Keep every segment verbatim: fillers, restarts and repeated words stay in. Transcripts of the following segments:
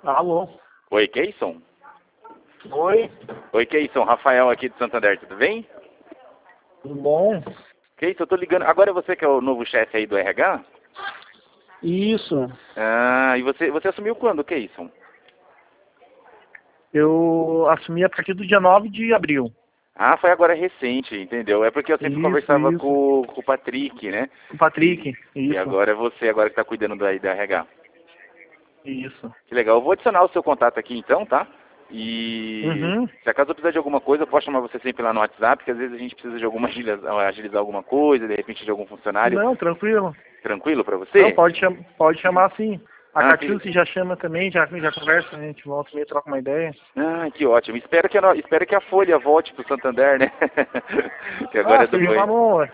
Alô? Oi, Keyson? Oi? Oi, Keyson. Rafael aqui de Santander, tudo bem? Tudo bom? Keyson, eu tô ligando. Agora é você que é o novo chefe aí do R H? Isso. Ah, e você, você assumiu quando, Keyson? Eu assumi a partir do dia nove de abril. Ah, foi agora recente, entendeu? É porque eu sempre Isso, conversava isso. com, com o Patrick, né? Com o Patrick. E, e Isso. agora é você agora que tá cuidando do, da R H. Isso. Que legal. Eu vou adicionar o seu contato aqui então, tá? E Uhum. se acaso eu precisar de alguma coisa, eu posso chamar você sempre lá no WhatsApp, porque às vezes a gente precisa de alguma agilizar, agilizar alguma coisa, de repente de algum funcionário. Não, tranquilo. Tranquilo pra Não, você? pode, cham pode chamar sim. A Ah, que... Catiúcia já chama também, já, já conversa, a gente volta e meia, troca uma ideia. ah, que ótimo. Espero que a, no... Espero que a Folha volte pro Santander, né? que agora Ah, é do seja uma banho. boa.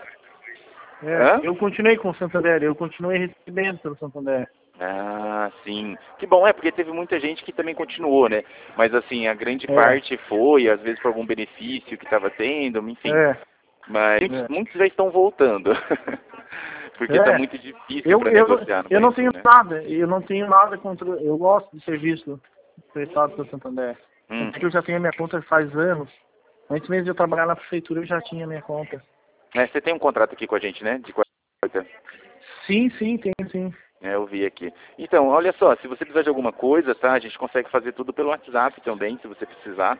É, Hã? eu continuei com o Santander, eu continuei recebendo pelo Santander. Ah, sim. Que bom, é, porque teve muita gente que também continuou, né? Mas assim, a grande É, parte foi, às vezes por algum benefício que estava tendo, enfim. é, Mas muitos, é. muitos já estão voltando. porque está É, muito difícil eu, para eu, negociar no eu não Banrisul, tenho né? nada, eu não tenho nada contra, eu gosto de serviço prestado pelo Santander. Hum. Tanto que eu já tenho a minha conta faz anos. Antes mesmo de eu trabalhar na prefeitura, eu já tinha a minha conta. É, você tem um contrato aqui com a gente, né? De quarta. Sim, sim, tem sim. É, eu vi aqui. Então, olha só, se você precisar de alguma coisa, tá? A gente consegue fazer tudo pelo WhatsApp também, se você precisar.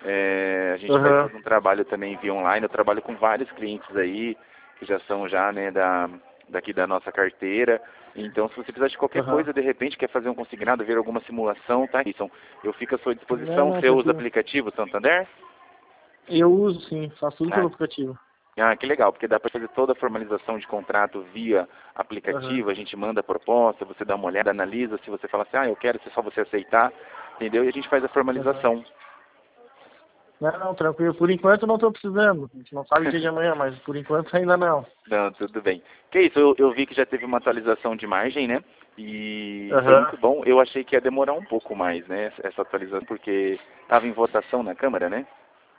É, a gente faz Aham, todo um trabalho também via online. Eu trabalho com vários clientes aí, que já são já, né, da, daqui da nossa carteira. Então, se você precisar de qualquer aham. coisa, de repente, quer fazer um consignado, ver alguma simulação, tá? Então, eu fico à sua Não, disposição. não, Você usa tranquilo. aplicativo Santander? Eu uso sim, faço tudo Ah, pelo aplicativo. Ah, que legal, porque dá para fazer toda a formalização de contrato via Aham, aplicativo, a gente manda a proposta, você dá uma olhada, analisa, se você fala assim, ah, eu quero, é só você aceitar, entendeu? E a gente faz a aham. formalização. Não, não, tranquilo. Por enquanto eu não estou precisando. A gente não sabe o dia de amanhã, mas por enquanto ainda não. Não, tudo bem. Que isso, eu, eu vi que já teve uma atualização de margem, né? E foi Aham. muito bom. Eu achei que ia demorar um pouco mais, né, essa atualização, porque estava em votação na Câmara, né?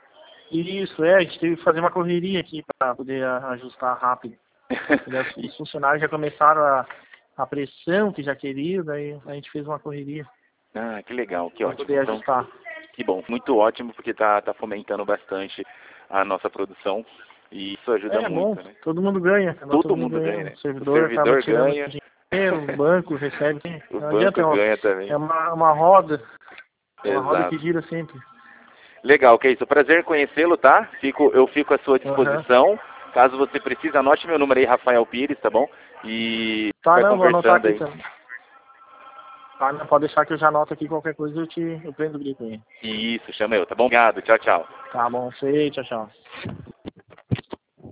Isso, é, a gente teve que fazer uma correria aqui para poder a- ajustar rápido. Entendeu? Os E- os funcionários já começaram a, a pressão que já queriam, daí a gente fez uma correria ah, que legal, que para ótimo. poder Então, ajustar. que bom, muito ótimo, porque tá, tá fomentando bastante a nossa produção e isso ajuda É bom, muito, né? todo mundo ganha, acaba todo Todo mundo mundo ganha, ganhando. né? O O servidor acaba servidor tirando ganha, dinheiro, o banco recebe. o Não adianta, banco é uma, ganha também. é uma, uma roda, é uma roda que Exato. gira sempre. Legal, que é isso. Prazer em conhecê-lo, tá? Fico, eu fico à sua Aham. disposição. Caso você precise, anote meu número aí, Rafael Pires, tá bom? E Tá, vai não, vou anotar conversando aqui aí. também. Tá, não, pode deixar que eu já anoto aqui qualquer coisa, eu te eu prendo o grito aí. Isso, chama eu, tá bom? Obrigado, tchau, tchau. Tá bom, sei, tchau, tchau.